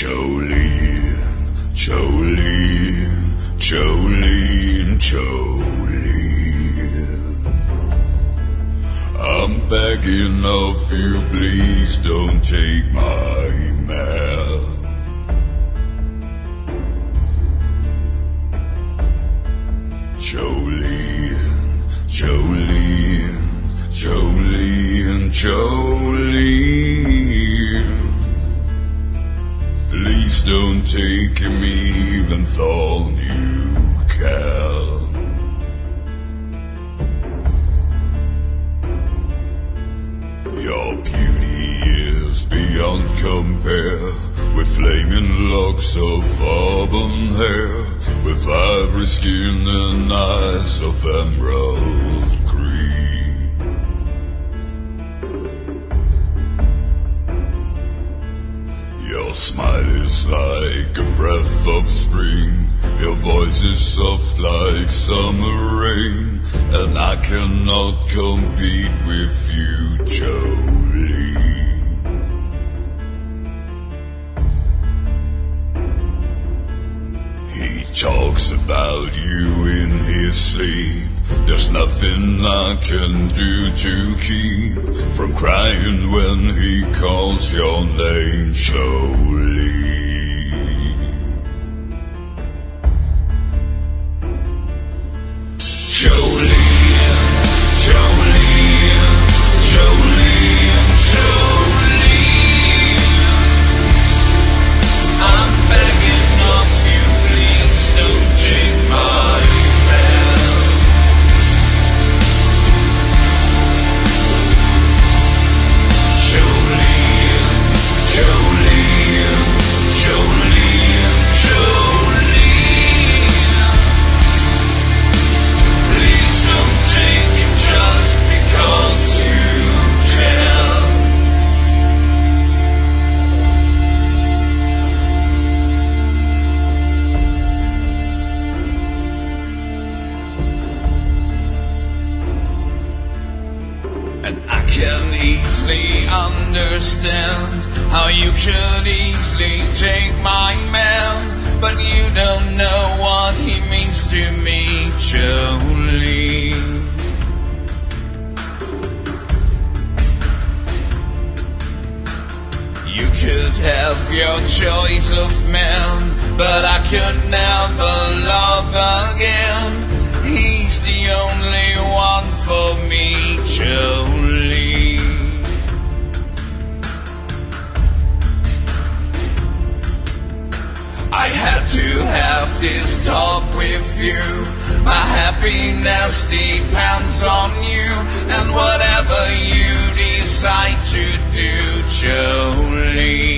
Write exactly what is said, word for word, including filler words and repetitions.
Jolene, Jolene, Jolene, Jolene. I'm begging of you, please don't take my man. Jolene, Jolene, Jolene, Jolene. Please don't take him even though you can. Your beauty is beyond compare, with flaming locks of auburn hair, with ivory skin and eyes of emerald green. Your smile is like a breath of spring, your voice is soft like summer rain, and I cannot compete with you, Jolene. He talks about you in his sleep. There's nothing I can do to keep from crying when he calls your name, Jolene. Jolene, Jolene, Jolene, Jolene. I'm begging of you, please don't take my man. Jolene, Jolene, Jolene, Jolene. Please don't take him just because you can. And I can easily understand how you could easily take my man, but you don't know what he means to me, Jolene. You could have your choice of man, but I could never love again. He's the only one for me, Jolene. I had to have this talk with you. My happiness depends on you, and whatever you decide to do, Jolene.